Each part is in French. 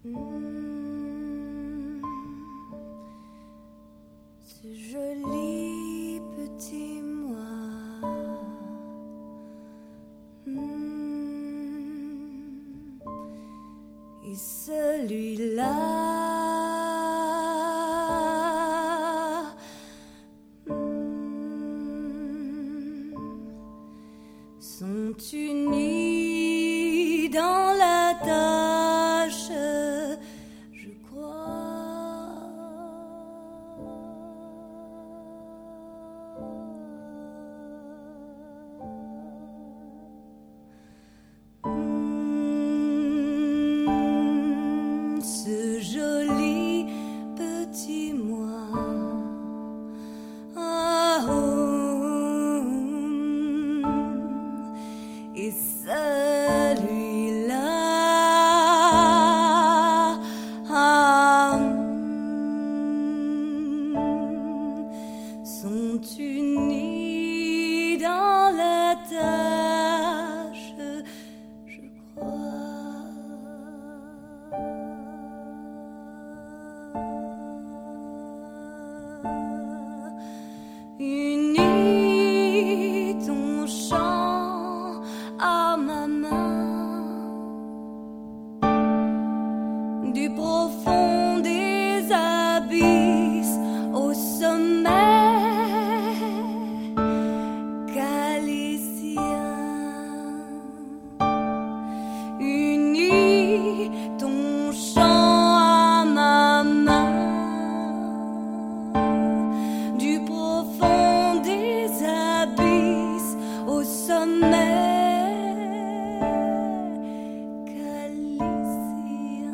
Ce joli petit moi, et celui-là, sont unis dans la tâche, je crois. Ce joli petit moi, et celui-là, sont unis dans la tâche, je crois. Unis ton chant à ma main, du profond des abysses au sommet calcien. Unis ton chant à ma main, du profond des abysses au sommet calcien.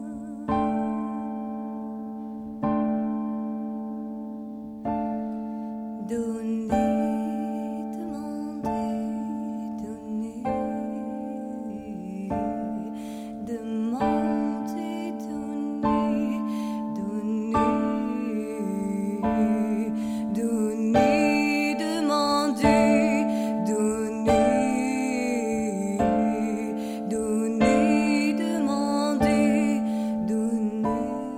Donnez, demandez, donnez, demandez, donnez, donnez, donnez, demandez, donnez, donnez, demandez, donnez.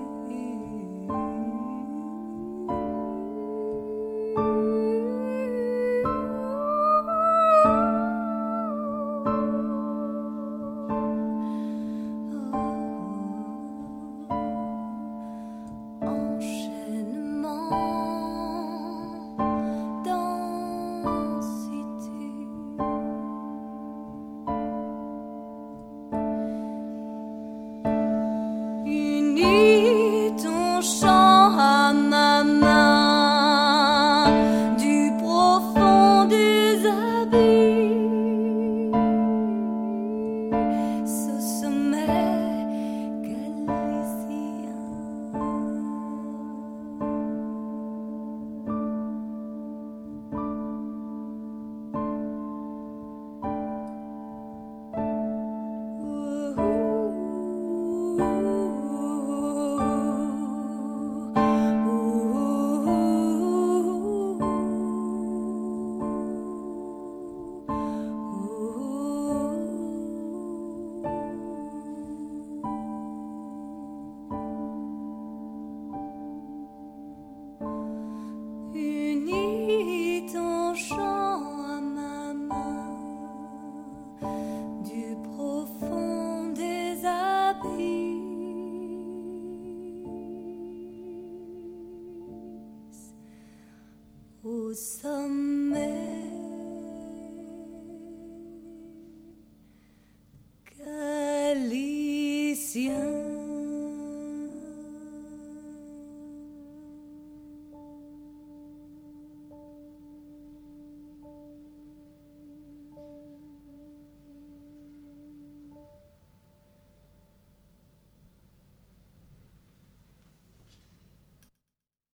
Enchaînement, densité, unis ton chant à ma main, du profond des abysses au sommet calcien. Unis ton chant à ma main, du profond des abysses au sommet